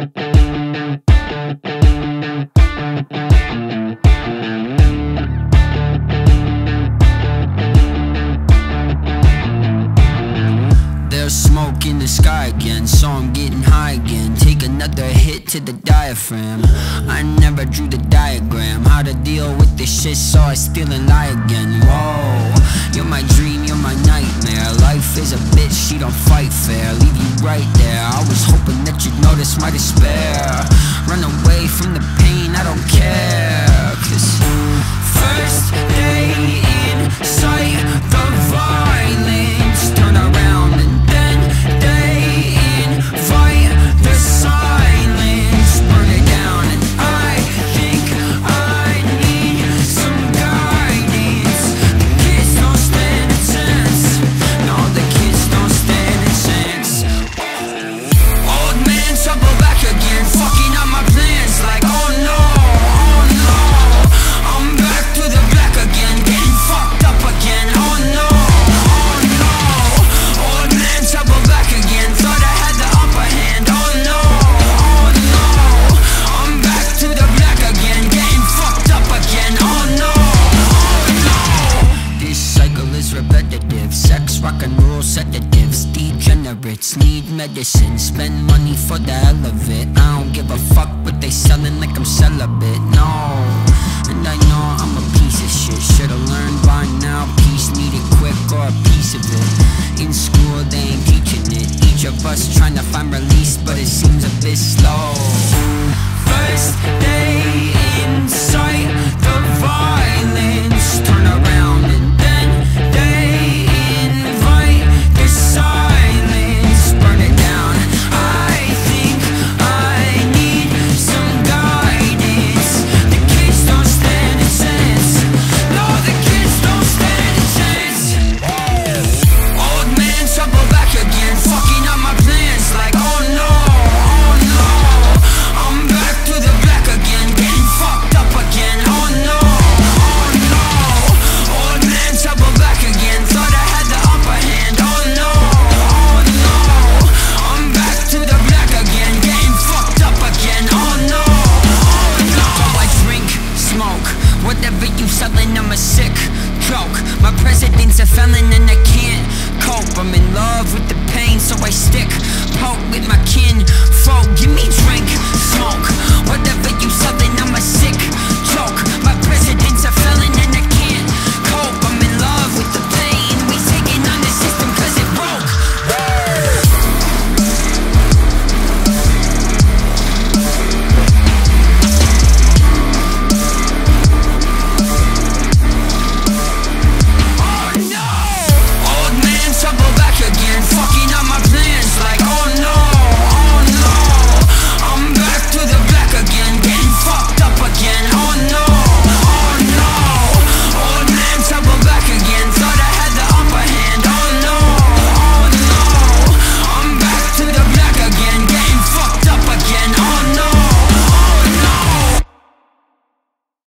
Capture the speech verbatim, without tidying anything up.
There's smoke in the sky again, so I'm getting high again. Take another hit to the diaphragm. I never drew the diagram, how to deal with this shit, so I still and lie again. Whoa, you're my dream, you're my nightmare. Life is a bitch, she don't fight fair. Leave you right there, I was hoping that you'd notice my despair. Run away from the pain, I don't care. Cause first day in sight, the violence. Turn around and then day in fight, the silence. Burn it down and I think I need some guidance. The kids don't stand a chance. No, the kids don't stand a chance. Old man, trouble back again, fucking up my plans. Like oh no, oh no, I'm back to the black again, getting fucked up again. Oh no, oh no, old man, trouble back again. Thought I had the upper hand. Oh no, oh no, I'm back to the black again, getting fucked up again. Oh no, oh no. This cycle is repetitive. Sex, rock and roll, sedatives. Degenerates need medicine. Spend money for the hell of it. I don't give a fuck what they selling like I'm celibate. No, and I know I'm a piece of shit. Should've learned by now. Peace needed quick or a piece of it. In school they ain't teaching it. Each of us trying to find release, but it seems a bit slow.